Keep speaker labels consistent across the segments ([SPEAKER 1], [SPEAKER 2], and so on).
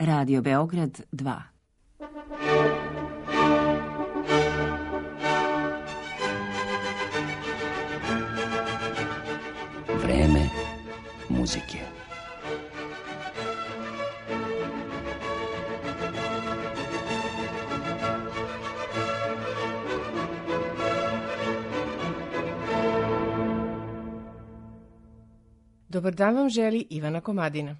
[SPEAKER 1] Radio Beograd 2.
[SPEAKER 2] Vreme muzike.
[SPEAKER 3] Dobar dan vam želi Ivana Komadina.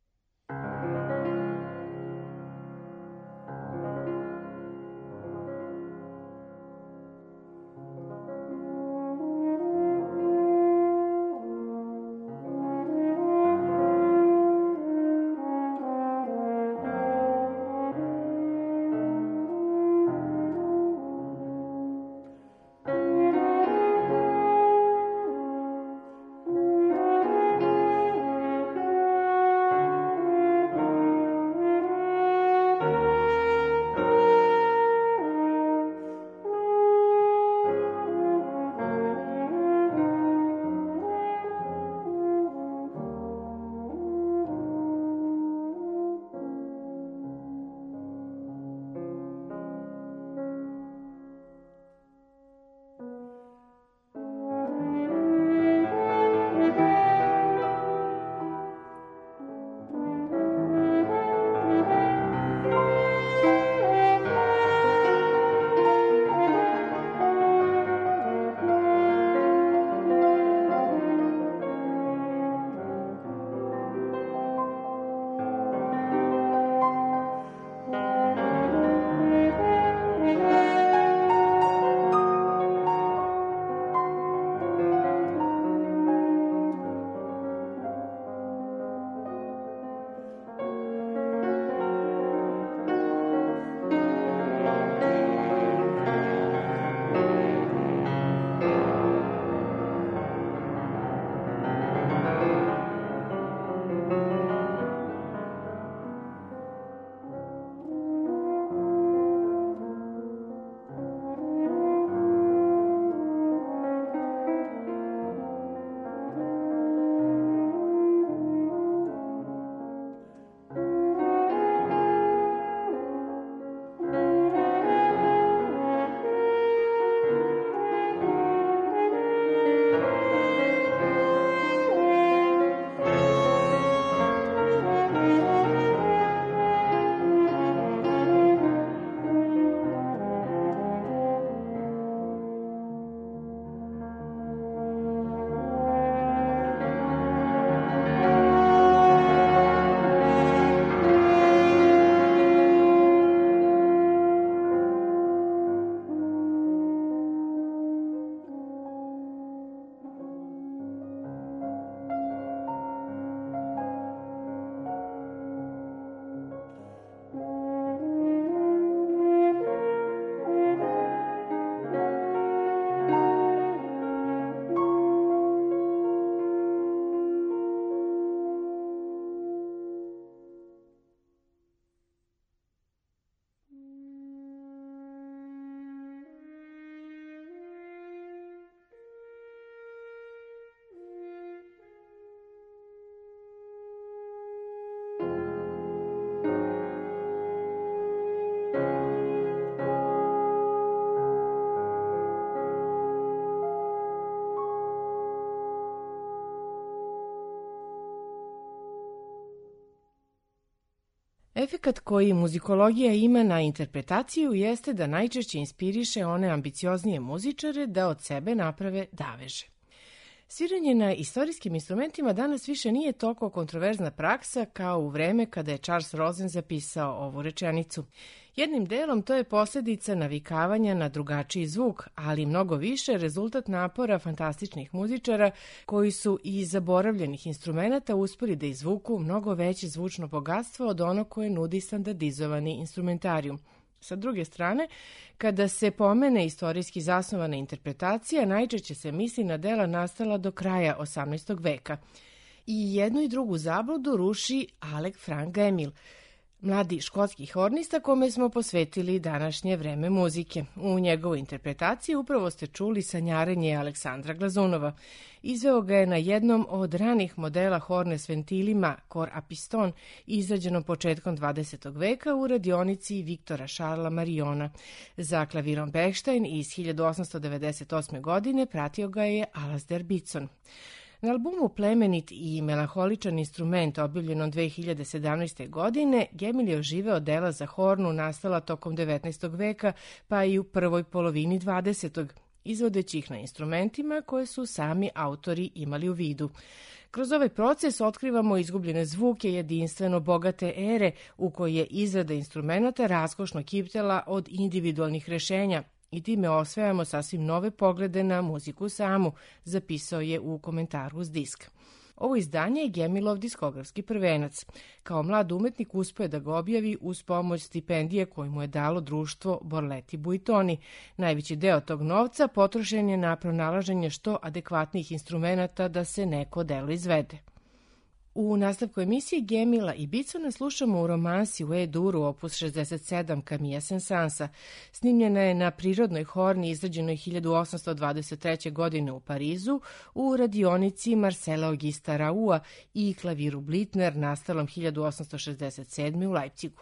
[SPEAKER 3] Efekat koji muzikologija ima na interpretaciju jeste da najčešće inspiriše one ambicioznije muzičare da od sebe naprave daveže. Sviranje na istorijskim instrumentima danas više nije toliko kontroverzna praksa kao u vreme kada je Charles Rosen zapisao ovu rečenicu. Jednim delom to je posljedica navikavanja na drugačiji zvuk, ali mnogo više rezultat napora fantastičnih muzičara koji su iz zaboravljenih instrumenata uspeli da izvuku mnogo veće zvučno bogatstvo od onog koje nudi standardizovani instrumentarijum. Sa druge strane, kada se pomene istorijski zasnovana interpretacija, najčešće se misli na dela nastala do kraja 18. veka. I jednu i drugu zabludu ruši Alec Frank Emil. mladi škotski hornista kome smo posvetili današnje vreme muzike. U njegovoj interpretaciji upravo ste čuli sanjarenje Aleksandra Glazunova. Izveo ga je na jednom od ranih modela horne s ventilima Cor a piston, izrađenom početkom 20. veka u radionici Viktora Šarla Mariona. Za klavirom Bechstein iz 1898. godine pratio ga je Alasdair Beatson. Na albumu Plemenit i melanholičan instrument, objavljenom 2017. godine, Gemil je oživeo dela za hornu nastala tokom 19. veka, pa i u prvoj polovini 20. izvodeći ih na instrumentima koje su sami autori imali u vidu. Kroz ovaj proces otkrivamo izgubljene zvuke jedinstveno bogate ere u kojoj je izrada instrumenta raskošno kiptela od individualnih rešenja, i time osvajamo sasvim nove poglede na muziku samu, zapisao je u komentaru uz disk. Ovo izdanje je Gemilov diskografski prvenac. Kao mlad umetnik uspeo je da ga objavi uz pomoć stipendije koju mu je dalo društvo Borletti Buitoni. Najveći deo tog novca potrošen je na pronalaženje što adekvatnijih instrumenata da se neko delo izvede. U nastavku emisije Gemila i Beatsona slušamo u romansi u E-duru opus 67 Camilla Saint-Sansa. Snimljena je na prirodnoj horni izrađenoj 1823. godine u Parizu u radionici Marcela Augusta Raua i klaviru Blitner nastalom 1867. u Leipzigu.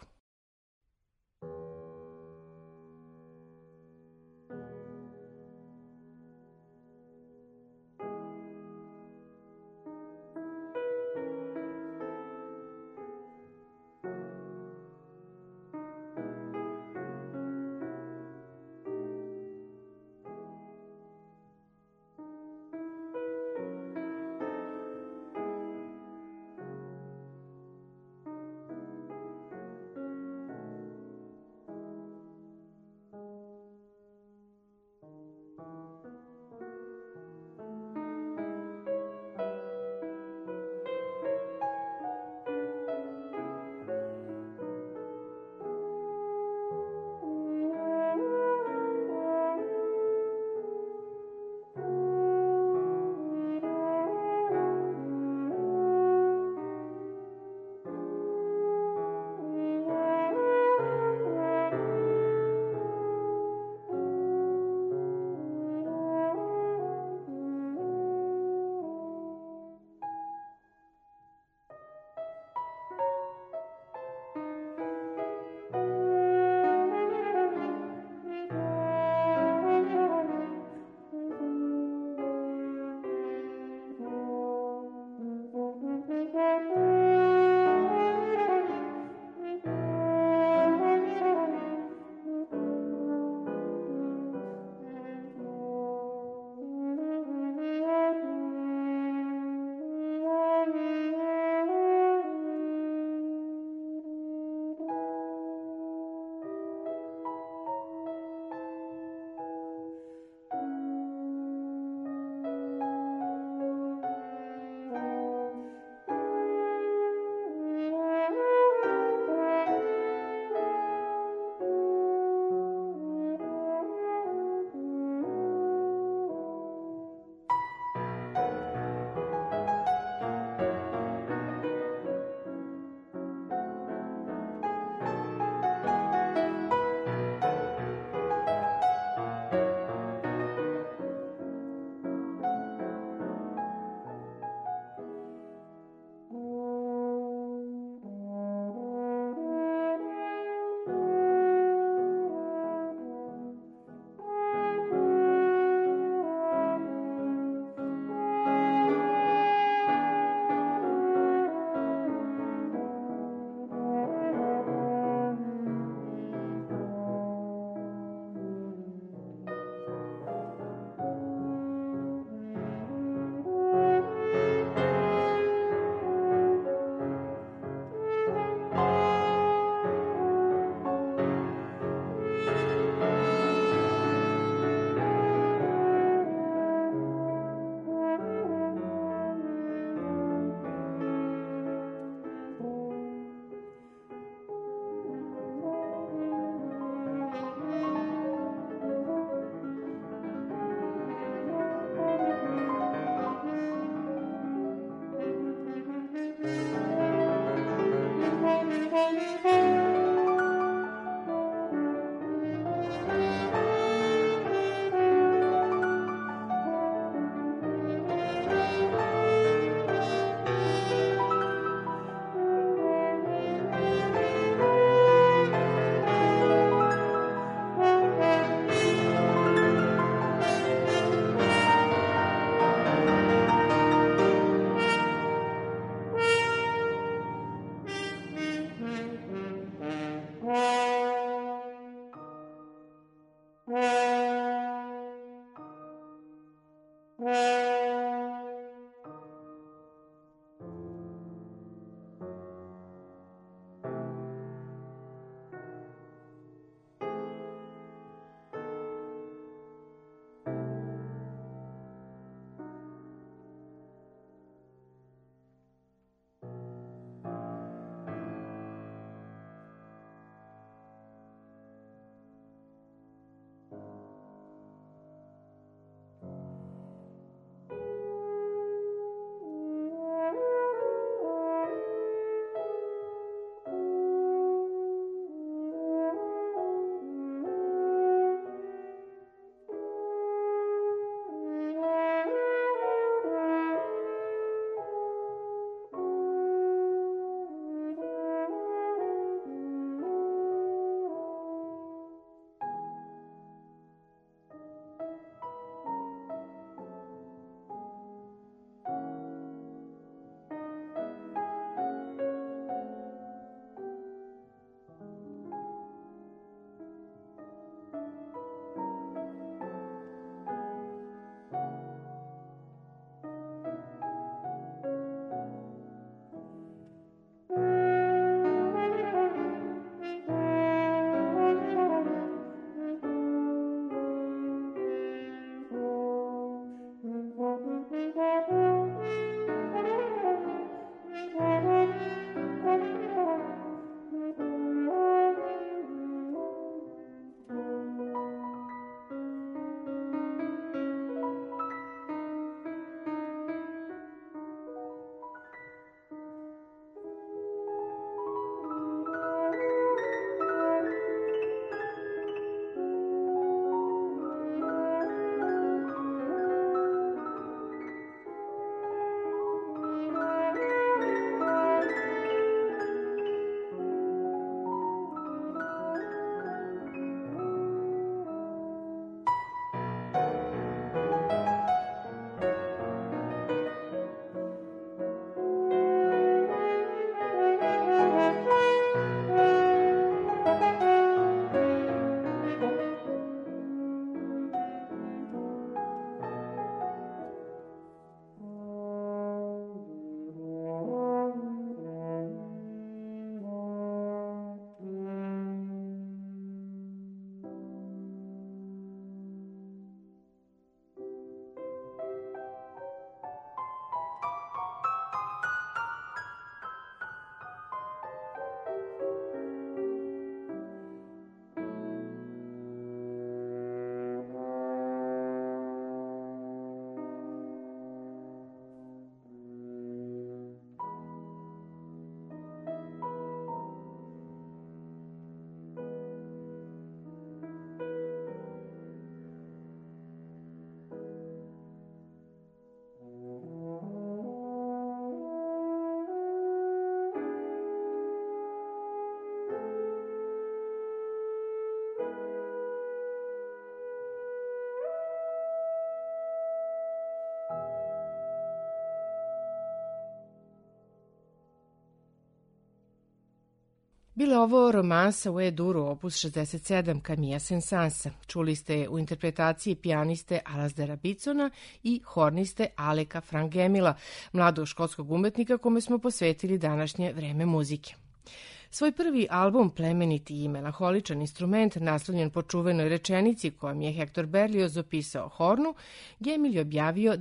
[SPEAKER 3] Bila ovo romansa u E-duru opus 67 Camilla Saint-Saënsa. Čuli ste je u interpretaciji pijaniste Alasdaira Bitsona i horniste Aleka Frank-Gemila, mladog škotskog umetnika kome smo posvetili današnje vreme muzike. Svoj prvi album, plemeniti i melanholičan instrument, naslonjen po čuvenoj rečenici kojom je Hector Berlioz opisao hornu, Gemil je objavio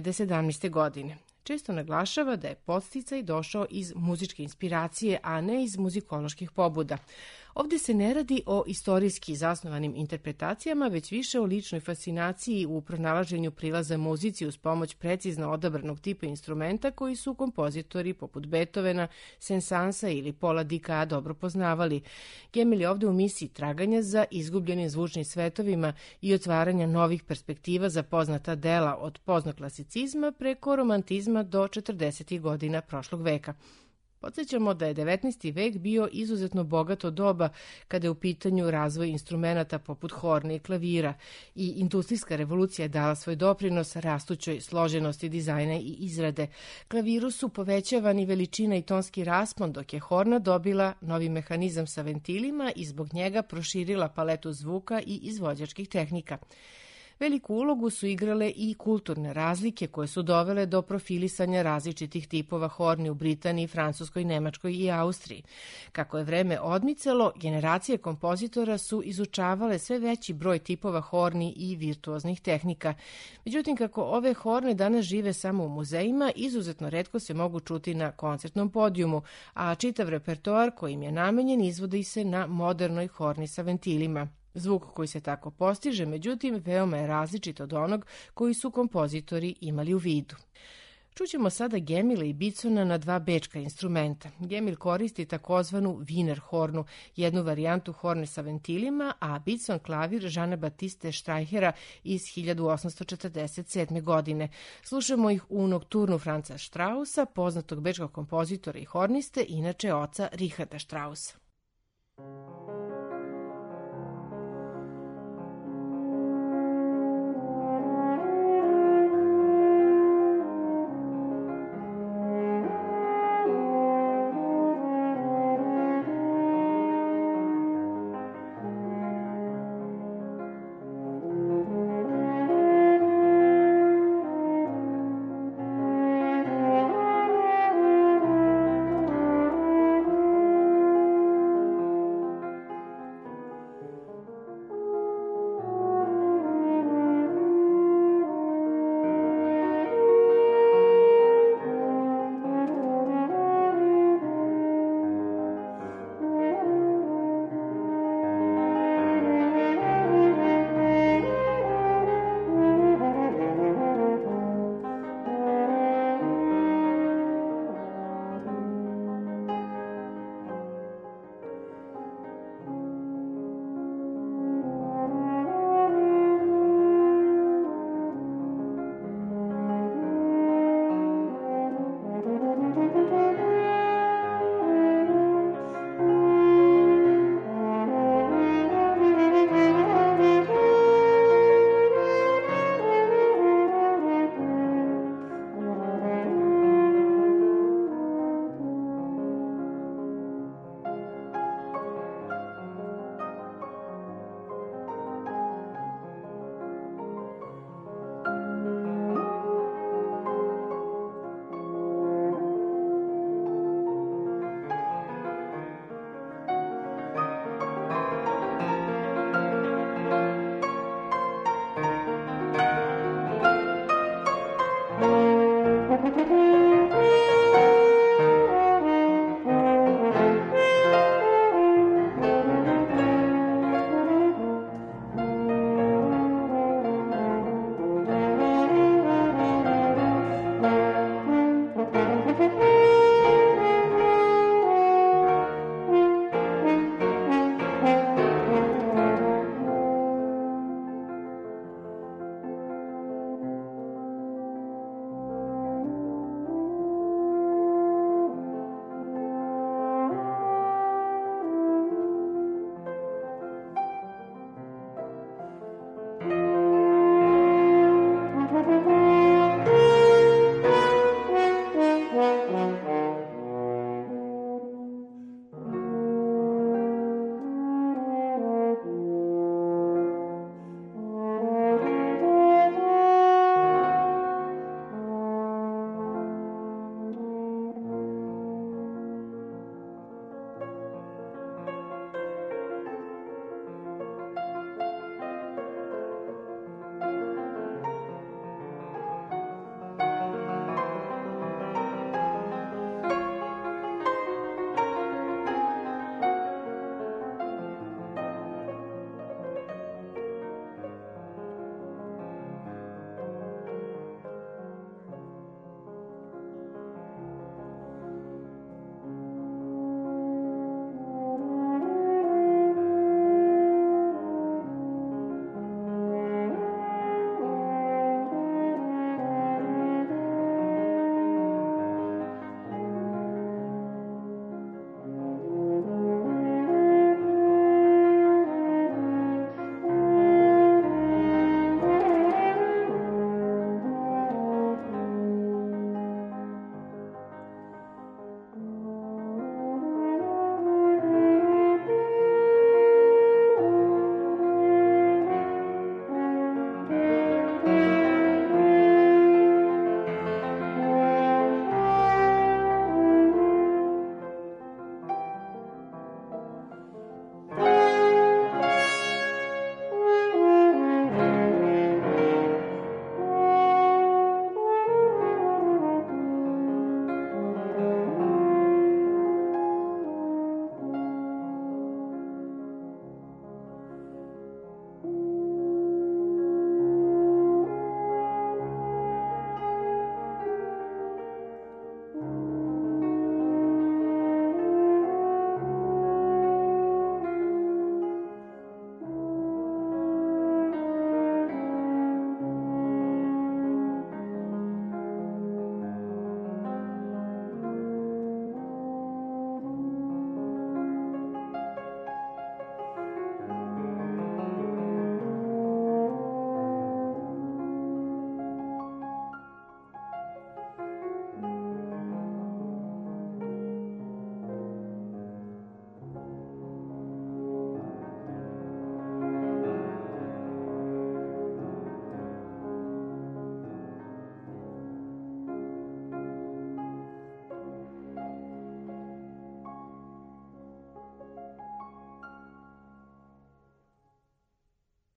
[SPEAKER 3] 2017. godine. Često naglašava da je podsticaj došao iz muzičke inspiracije, a ne iz muzikoloških pobuda. Ovdje se ne radi o istorijski zasnovanim interpretacijama, već više o ličnoj fascinaciji u pronalaženju prilaza muzici uz pomoć precizno odabranog tipa instrumenta koji su kompozitori poput Beethovena, Saint-Saënsa ili Paula Dicka dobro poznavali. Gemil je ovdje u misiji traganja za izgubljenim zvučnim svetovima i otvaranja novih perspektiva za poznata dela od poznoklasicizma preko romantizma do 40. godina prošlog veka. Podsjećamo da je 19. vek bio izuzetno bogato doba kada je u pitanju razvoj instrumenata poput horne i klavira i industrijska revolucija je dala svoj doprinos rastućoj složenosti dizajna i izrade. Klaviru su povećavani veličina i tonski raspon, dok je horna dobila novi mehanizam sa ventilima i zbog njega proširila paletu zvuka i izvođačkih tehnika. Veliku ulogu su igrale i kulturne razlike koje su dovele do profilisanja različitih tipova horni u Britaniji, Francuskoj, Nemačkoj i Austriji. Kako je vreme odmicalo, generacije kompozitora su izučavale sve veći broj tipova horni i virtuoznih tehnika. Međutim, kako ove horne danas žive samo u muzejima, izuzetno retko se mogu čuti na koncertnom podijumu, a čitav repertoar koji im je namenjen izvodi se na modernoj horni sa ventilima. Zvuk koji se tako postiže, međutim, veoma je različit od onog koji su kompozitori imali u vidu. Čućemo sada Gemila i Bitsona na dva bečka instrumenta. Gemil koristi takozvanu Wiener hornu, jednu varijantu horne sa ventilima, a Bitson klavir Jeana Baptiste Streichera iz 1847. godine. Slušamo ih u nokturnu Franza Straussa, poznatog bečkog kompozitora i horniste, inače oca Richarda Straussa.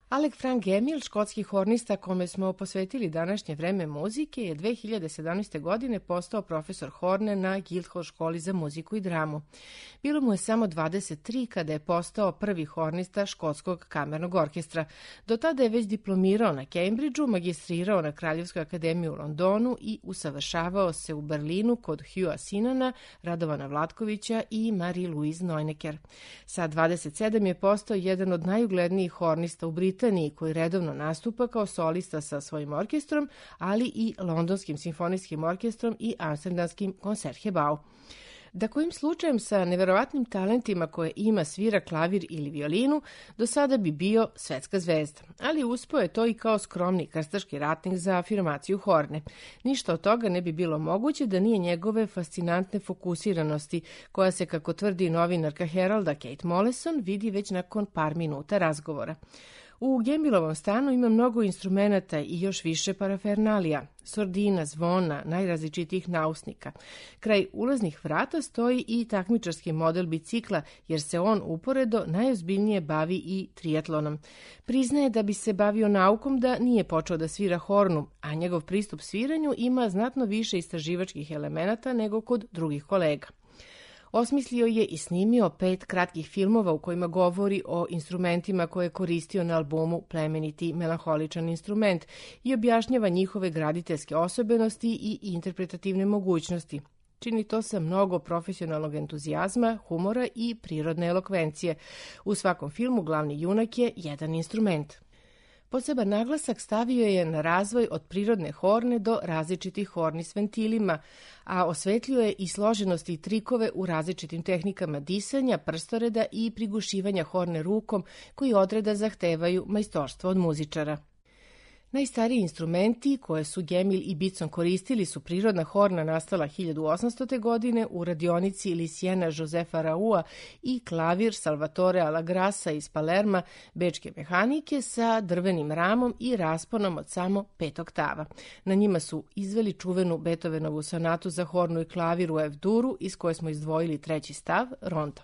[SPEAKER 3] Alec Frank Emil, škotski hornista kome smo posvetili današnje vreme muzike, je 2017. godine postao profesor horne na Guildhall školi za muziku i dramu. Bilo mu je samo 23 kada je postao prvi hornista škotskog kamernog orkestra. Do tada je već diplomirao na Cambridgeu, magistrirao na Kraljevskoj akademiji u Londonu i usavršavao se u Berlinu kod Hughea Sinana, Radovana Vlatkovića i Marie-Louise Neunecker. Sa 27 je postao jedan od najuglednijih hornista u Britaniji, koji redovno nastupa kao solista sa svojim orkestrom, ali i Londonskim simfonijskim orkestrom i Amsterdamskim Concertgebouw. Da kojim slučajem sa neverovatnim talentima koje ima svira klavir ili violinu, do sada bi bio svetska zvezda. Ali uspeo je to i kao skromni krstaški ratnik za afirmaciju horne. Ništa od toga ne bi bilo moguće da nije njegove fascinantne fokusiranosti, koja se, kako tvrdi novinarka Heralda Kate Mollison, vidi već nakon par minuta razgovora. U Gemilovom stanu ima mnogo instrumenata i još više parafernalija, sordina, zvona, najrazličitijih nausnika. Kraj ulaznih vrata stoji i takmičarski model bicikla, jer se on uporedo najozbiljnije bavi i triatlonom. Priznaje da bi se bavio naukom da nije počeo da svira hornu, a njegov pristup sviranju ima znatno više istraživačkih elemenata nego kod drugih kolega. Osmislio je i snimio 5 kratkih filmova u kojima govori o instrumentima koje je koristio na albumu Plemeniti melanholičan instrument i objašnjava njihove graditeljske osobenosti i interpretativne mogućnosti. Čini to sa mnogo profesionalnog entuzijazma, humora i prirodne elokvencije. U svakom filmu glavni junak je jedan instrument. Poseban naglasak stavio je na razvoj od prirodne horne do različitih horni s ventilima, a osvetlio je i složenosti i trikove u različitim tehnikama disanja, prstoreda i prigušivanja horne rukom, koji odreda zahtevaju majstorstvo od muzičara. Najstariji instrumenti koje su Gemil i Bitson koristili su prirodna horna nastala 1800. godine u radionici Lisijena Josefa Raua i klavir Salvatore Alagrasa iz Palerma, bečke mehanike sa drvenim ramom i rasponom od samo 5 oktava. Na njima su izveli čuvenu Beethovenovu sonatu za hornu i klavir u F-duru, iz koje smo izdvojili 3. stav, rondo.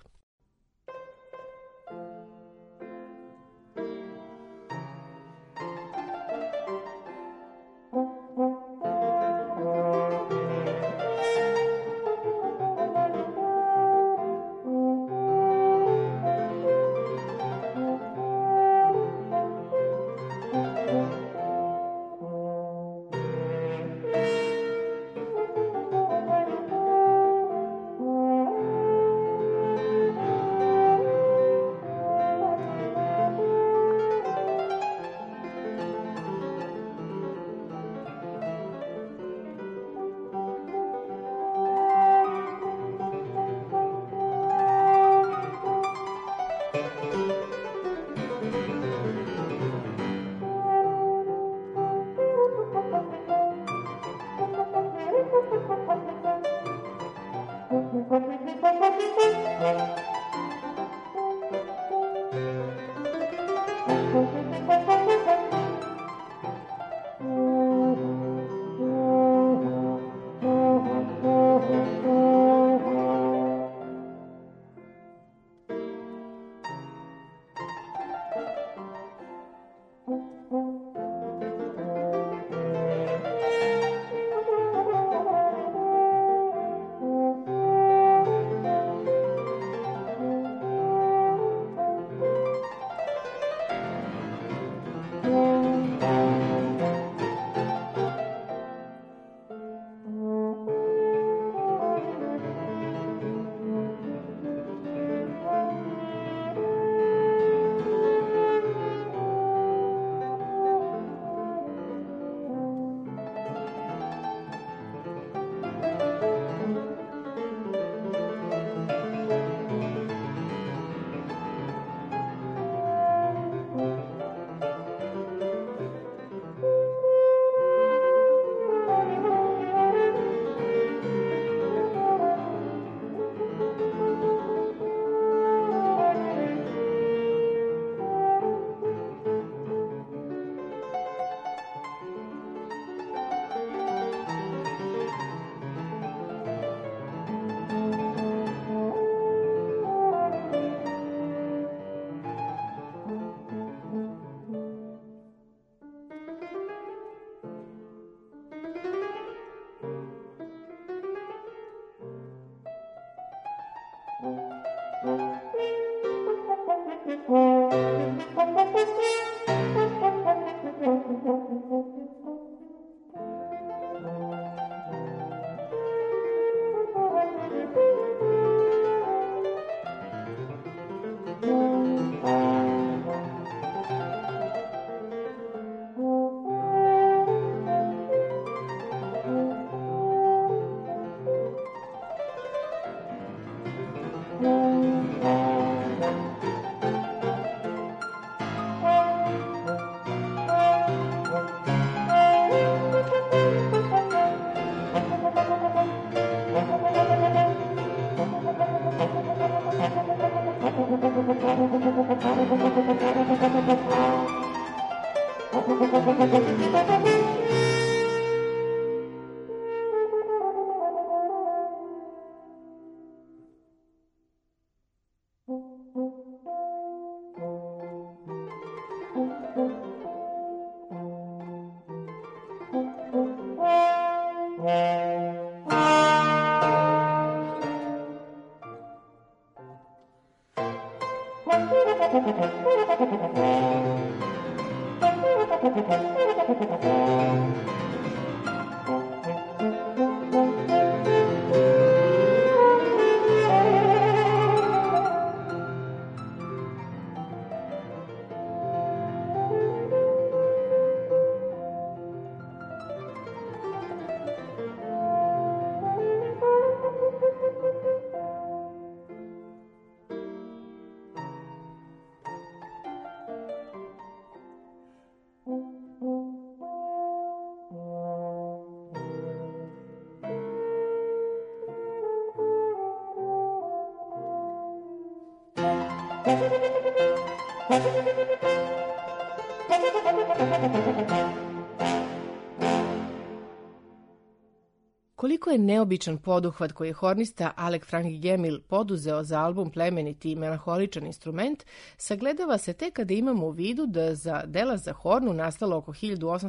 [SPEAKER 3] Koliko je neobičan poduhvat koji je hornista Alec Frank Gemmill poduzeo za album Plemeniti i melanholičan instrument, sagledava se tek kada imamo u vidu da za dela za hornu nastalo oko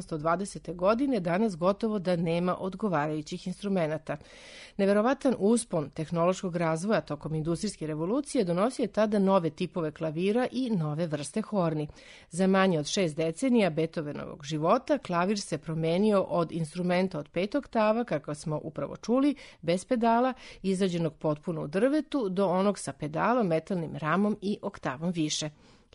[SPEAKER 3] 1820. godine danas gotovo da nema odgovarajućih instrumenata. Neverovatan uspon tehnološkog razvoja tokom industrijske revolucije donosio je tada nove tipove klavira i nove vrste horni. Za manje od 6 decenija Beethovenovog života klavir se promenio od instrumenta od 5 oktava, kako smo upravo čuli, bez pedala, izrađenog potpuno u drvetu, do onog sa pedalom, metalnim ramom i oktavom više.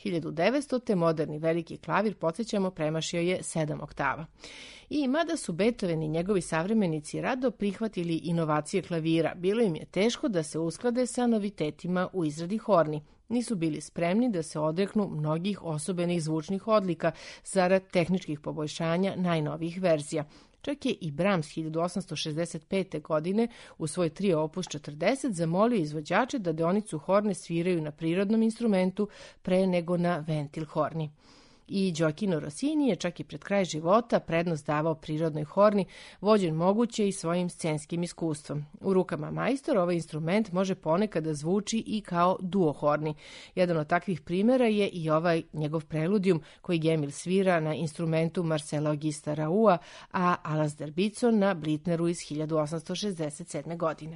[SPEAKER 3] 1900. moderni veliki klavir, podsjećamo, premašio je 7 oktava. I mada su Beethoven i njegovi savremenici rado prihvatili inovacije klavira, bilo im je teško da se usklade sa novitetima u izradi horni. Nisu bili spremni da se odreknu mnogih osobenih zvučnih odlika zarad tehničkih poboljšanja najnovijih verzija. Čak je i Brahms 1865. godine u svoj trio opus 40 zamolio izvođače da deonicu horne sviraju na prirodnom instrumentu pre nego na ventil horni. I Gioacchino Rossini je čak i pred kraj života prednost davao prirodnoj horni, vođen moguće i svojim scenskim iskustvom. U rukama majstora ovaj instrument može ponekad da zvuči i kao duo horni. Jedan od takvih primjera je i ovaj njegov preludijum koji Gemmill svira na instrumentu Marcela Augusta Raua, a Alasdair Beatson na Blitneru iz 1867. godine.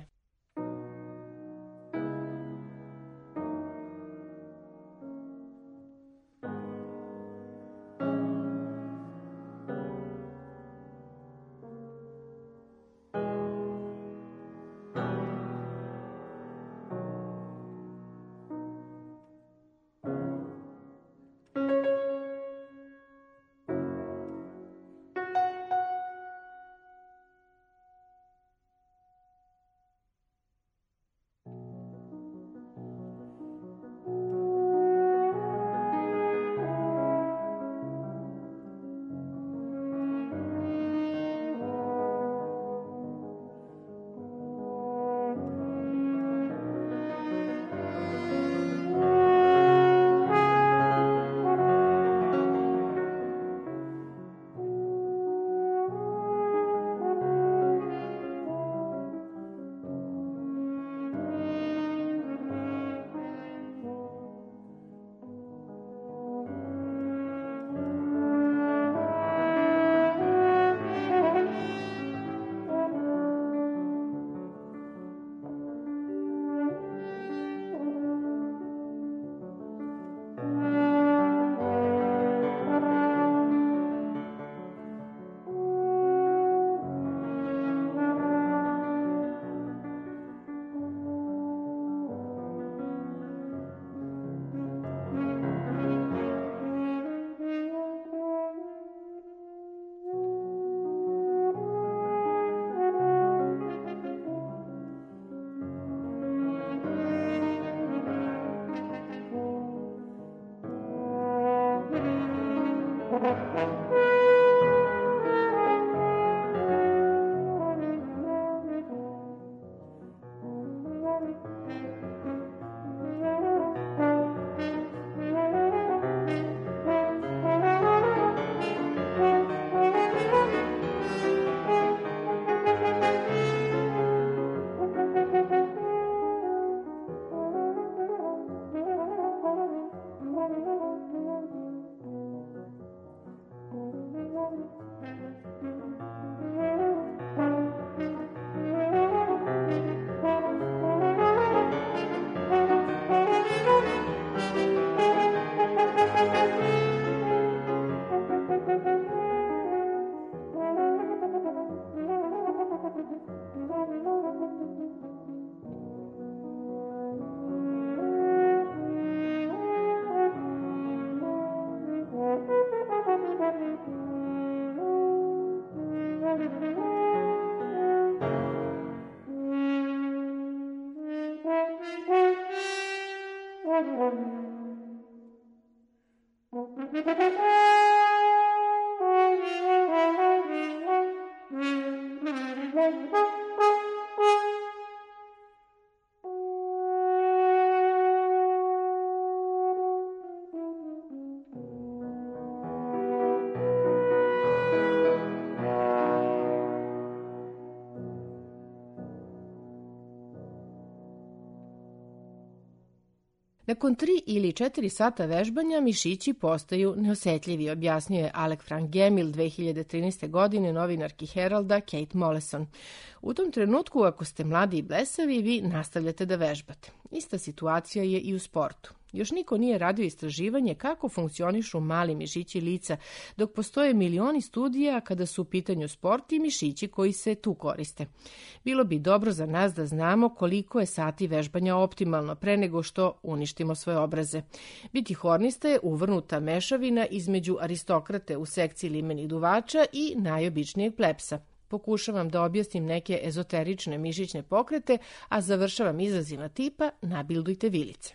[SPEAKER 3] Nakon 3 ili 4 sata vežbanja mišići postaju neosetljivi, objasnio je Alec Frank Gemmill 2013. godine novinarki Heralda Kate Mollison. U tom trenutku, ako ste mladi i blesavi, vi nastavljate da vežbate. Ista situacija je i u sportu. Još niko nije radio istraživanje kako funkcionišu mali mišići lica, dok postoje milioni studija kada su u pitanju sport i mišići koji se tu koriste. Bilo bi dobro za nas da znamo koliko je sati vežbanja optimalno pre nego što uništimo svoje obraze. Biti hornista je uvrnuta mešavina između aristokrate u sekciji limenih duvača i najobičnijeg plepsa. Pokušavam da objasnim neke ezoterične mišićne pokrete, a završavam izrazima tipa nabildujte vilice.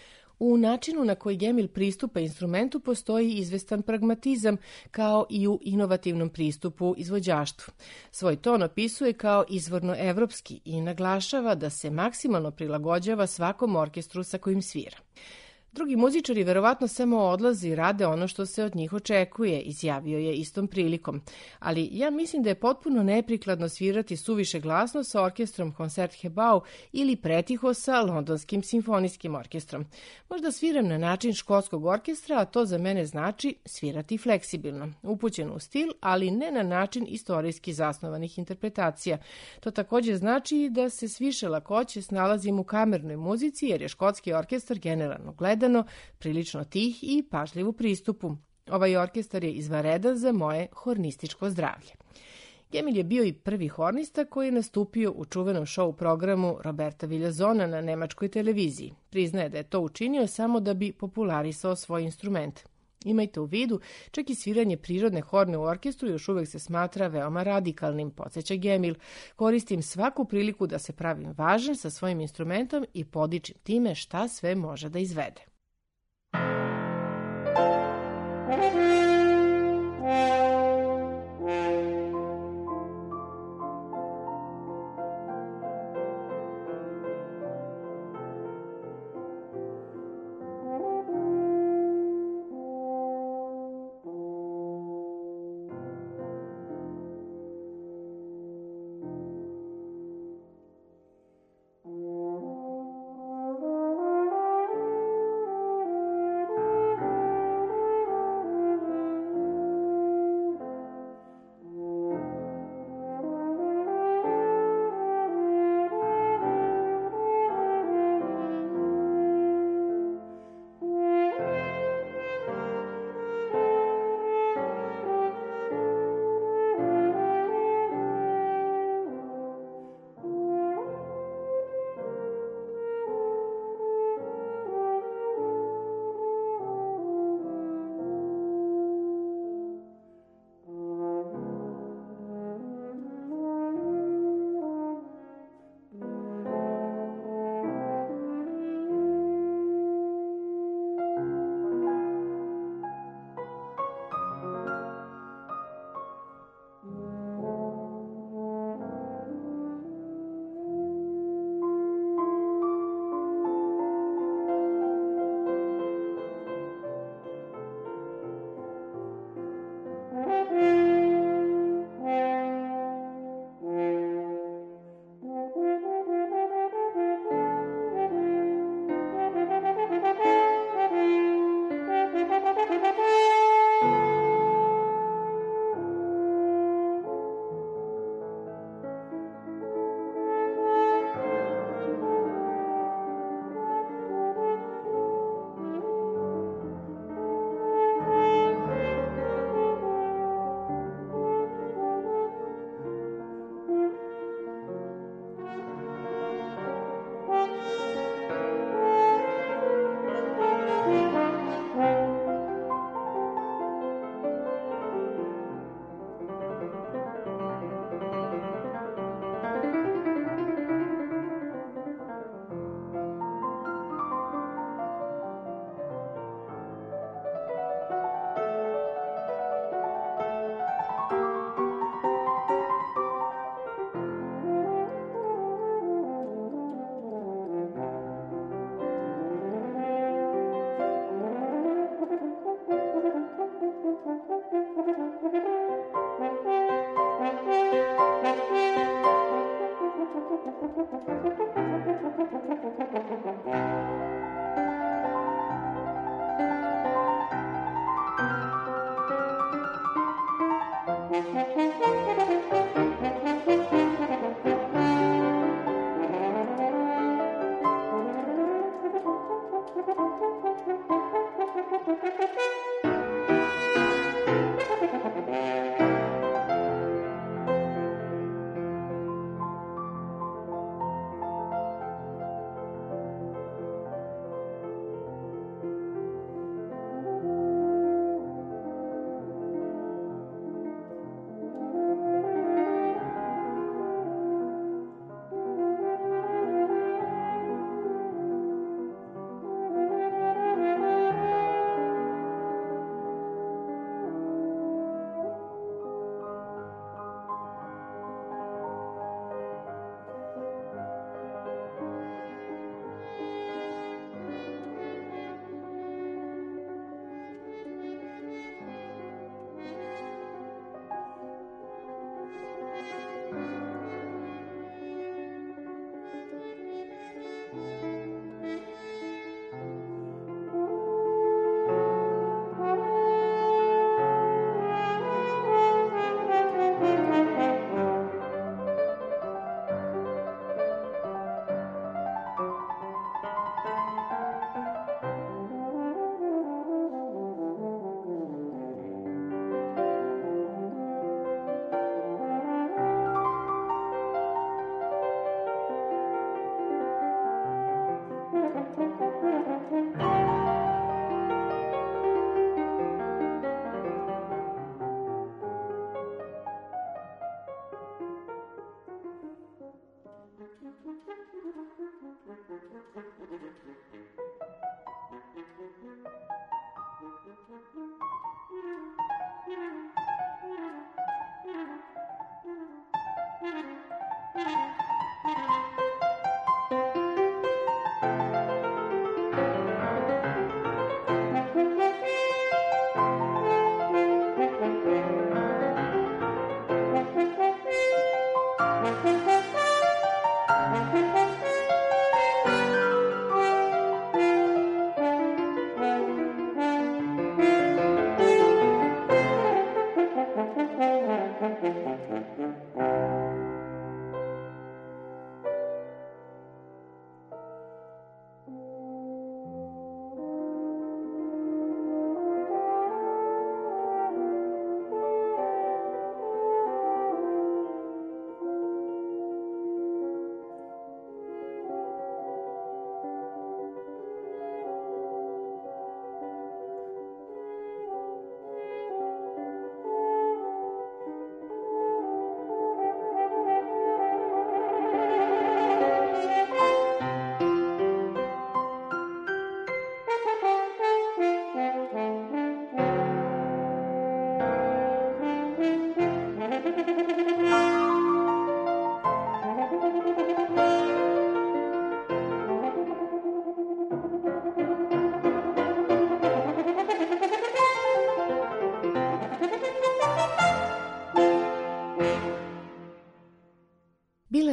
[SPEAKER 3] U načinu na koji Gemmill pristupa instrumentu postoji izvestan pragmatizam, kao i u inovativnom pristupu izvođaštvu. Svoj ton opisuje kao izvorno evropski i naglašava da se maksimalno prilagođava svakom orkestru sa kojim svira. Drugi muzičari verovatno samo odlaze i rade ono što se od njih očekuje, izjavio je istom prilikom. Ali ja mislim da je potpuno neprikladno svirati suviše glasno sa orkestrom Concertgebouw ili pretiho sa Londonskim simfonijskim orkestrom. Možda sviram na način škotskog orkestra, a to za mene znači svirati fleksibilno, upućeno u stil, ali ne na način istorijski zasnovanih interpretacija. To također znači da se s više lakoće snalazim u kamernoj muzici, jer je škotski orkestar generalno gledano prilično tih i pažljiv u pristupu. Ovaj orkestar je izvanredan za moje hornističko zdravlje. Gemmill je bio i prvi hornista koji je nastupio u čuvenom show programu Roberta Villazona na nemačkoj televiziji. Priznaje da je to učinio samo da bi popularisao svoj instrument. Imajte u vidu, čak i sviranje prirodne horne u orkestru još uvek se smatra veoma radikalnim, podsjeća Gemmill. Koristim svaku priliku da se pravim važan sa svojim instrumentom i podičim time šta sve može da izvede.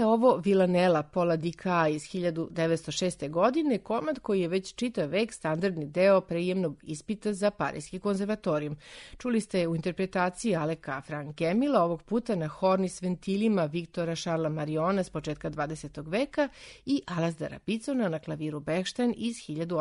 [SPEAKER 3] ovo Villanella Paula Dika iz 1906. godine, komad koji je već čitav vek standardni deo prijemnog ispita za Parijski konzervatorijum. Čuli ste u interpretaciji Aleka Frank Gemila, ovog puta na horni s ventilima Viktora Šarla Mariona s početka 20. veka i Alasdara Picona na klaviru Bechstein iz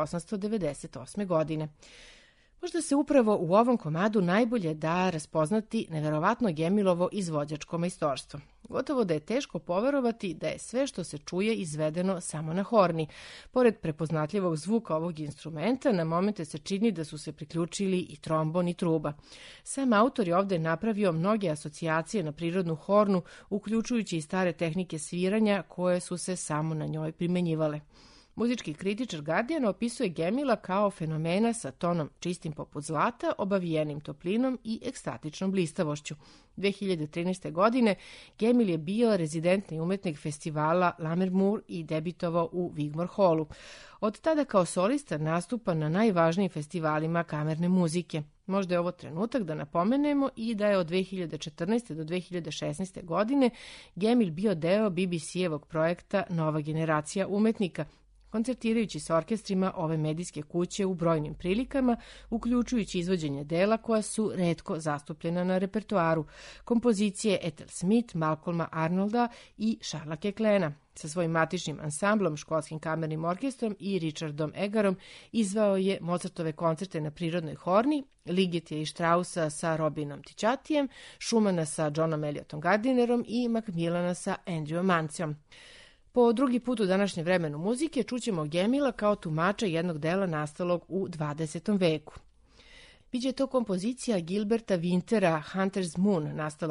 [SPEAKER 3] 1898. godine. Možda se upravo u ovom komadu najbolje da raspoznati neverovatno Gemilovo izvođačko majstorstvo. Gotovo da je teško poverovati da je sve što se čuje izvedeno samo na horni. Pored prepoznatljivog zvuka ovog instrumenta, na momente se čini da su se priključili i trombon i truba. Sam autor je ovde napravio mnoge asocijacije na prirodnu hornu, uključujući i stare tehnike sviranja koje su se samo na njoj primenjivale. Muzički kritičar Guardian opisuje Gemila kao fenomena sa tonom čistim poput zlata, obavijenim toplinom i ekstatičnom blistavošću. 2013. godine Gemil je bio rezidentni umetnik festivala Lammermoor i debitovao u Wigmore Hallu. Od tada kao solista nastupa na najvažnijim festivalima kamerne muzike. Možda je ovo trenutak da napomenemo i da je od 2014. do 2016. godine Gemil bio deo BBC-evog projekta Nova generacija umetnika, koncertirajući s orkestrima ove medijske kuće u brojnim prilikama, uključujući izvođenje dela koja su retko zastupljena na repertoaru, kompozicije Ethel Smith, Malcolma Arnolda i Charlesa Keklena. Sa svojim matičnim ansamblom, školskim kamernim orkestrom i Richardom Egarom izvao je Mozartove koncerte na prirodnoj horni, Ligetija i Straussa sa Robinom Ticciatijem, Schumana sa Johnom Elliotom Gardinerom i Macmillana sa Andrewom Manciom. Po drugi put u današnjem vremenu muzike čućemo Gemila kao tumača jednog dela nastalog u 20. veku. Biće to kompozicija Gilberta Wintera Hunter's Moon, nastala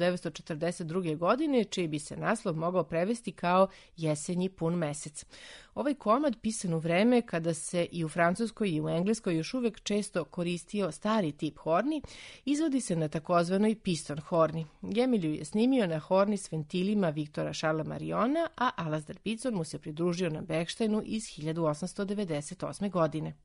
[SPEAKER 3] 1942. godine, čiji bi se naslov mogao prevesti kao Jesenji pun mesec. Ovaj komad, pisan u vreme kada se i u Francuskoj i u Engleskoj još uvek često koristio stari tip horni, izvodi se na takozvanoj piston horni. Gemil ju je snimio na horni s ventilima Viktora Šarla Mariona, a Alasdair Picon mu se pridružio na Bechsteinu iz 1898. godine.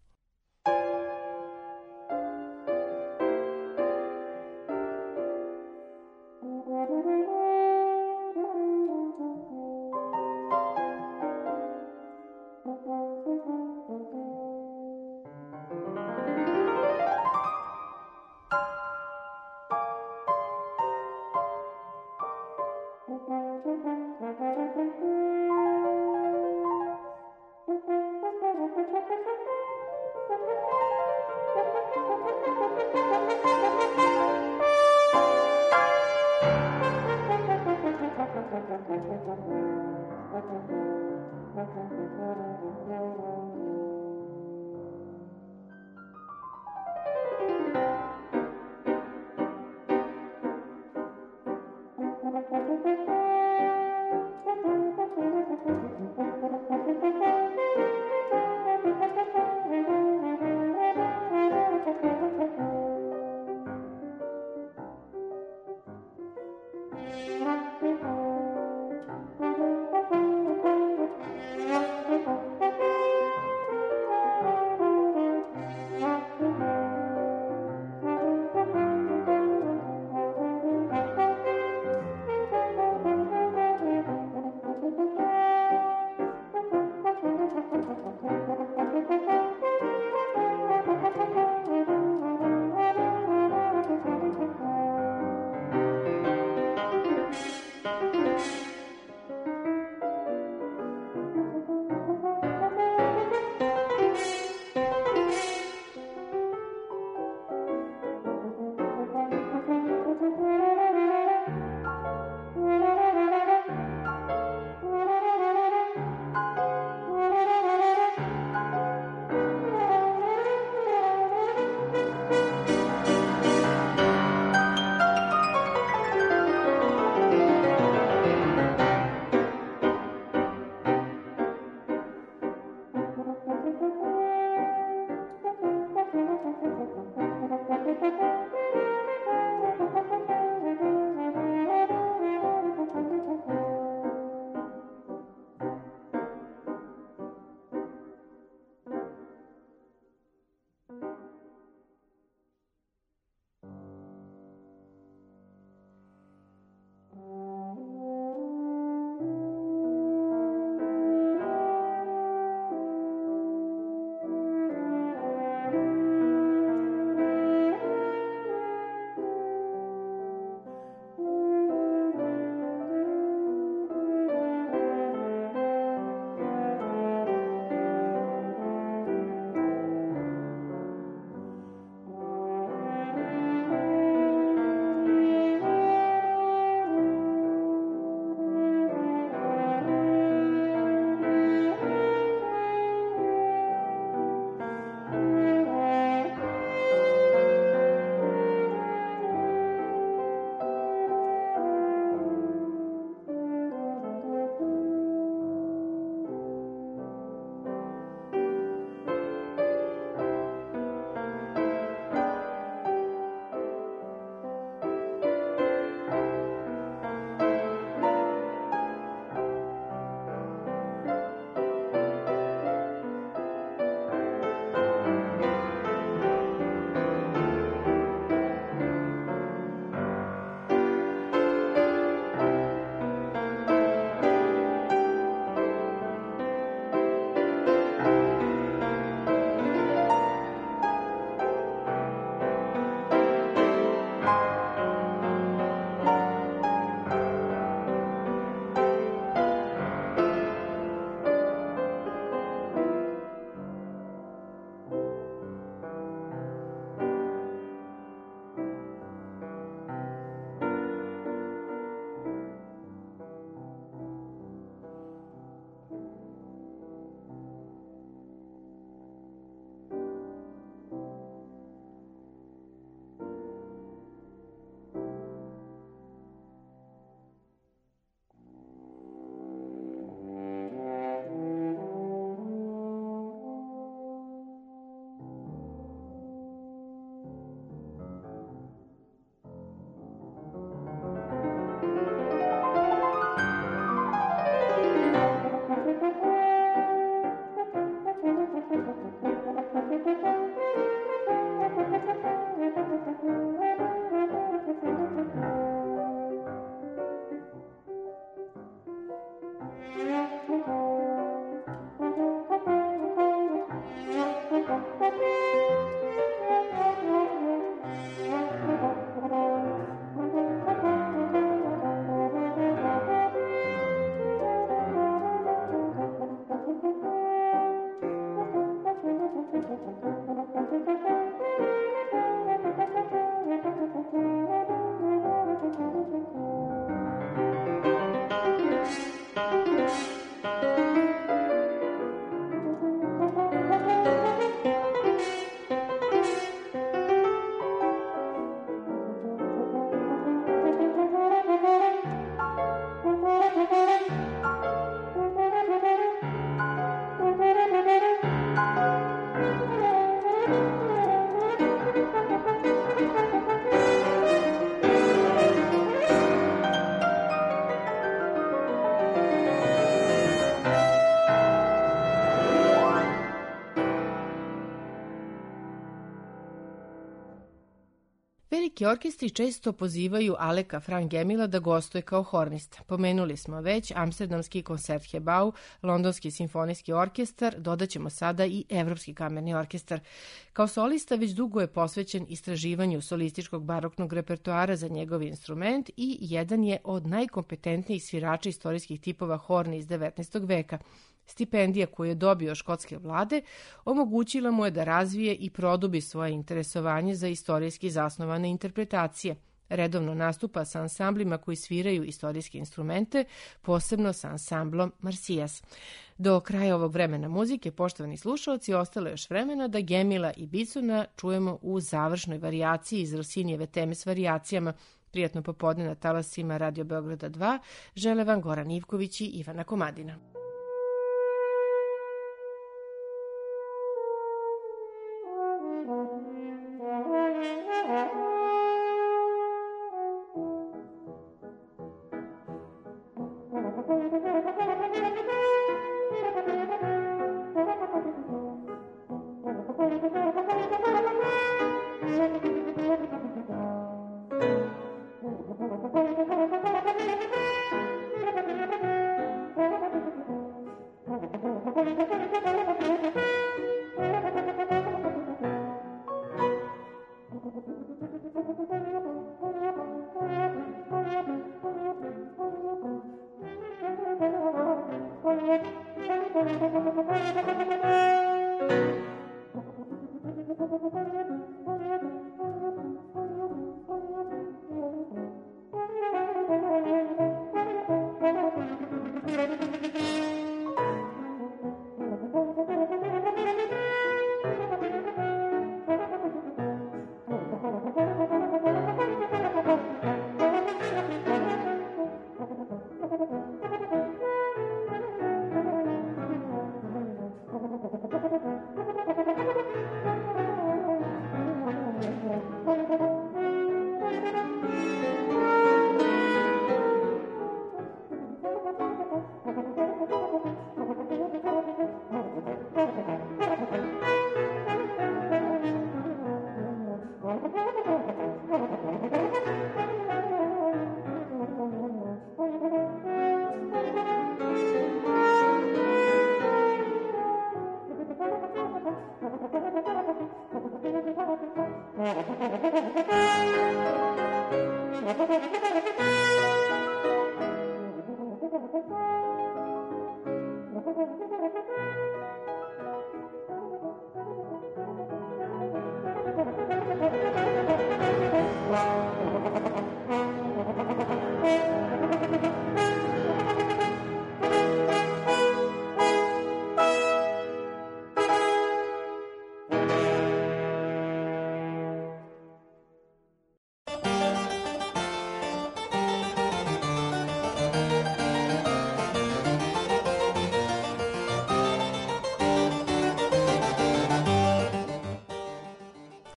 [SPEAKER 3] Veliki orkestri često pozivaju Aleka Frank-Gemila da gostuje kao hornista. Pomenuli smo već Amsterdamski Concertgebouw, Londonski simfonijski orkestar, dodaćemo sada i Evropski kamerni orkestar. Kao solista već dugo je posvećen istraživanju solističkog baroknog repertoara za njegov instrument i jedan je od najkompetentnijih svirača istorijskih tipova horni iz 19. veka. Stipendija koju je dobio od škotske vlade omogućila mu je da razvije i produbi svoje interesovanje za istorijski zasnovane interpretacije. Redovno nastupa sa ansamblima koji sviraju istorijske instrumente, posebno sa ansamblom Marsijas. Do kraja ovog vremena muzike, poštovani slušalci, ostalo je još vremena da Gemila i Bissona čujemo u završnoj varijaciji iz Rossinijeve teme s varijacijama. Prijatno popodne na talasima Radio Beograda 2 žele vam Goran Ivković i Ivana Komadina.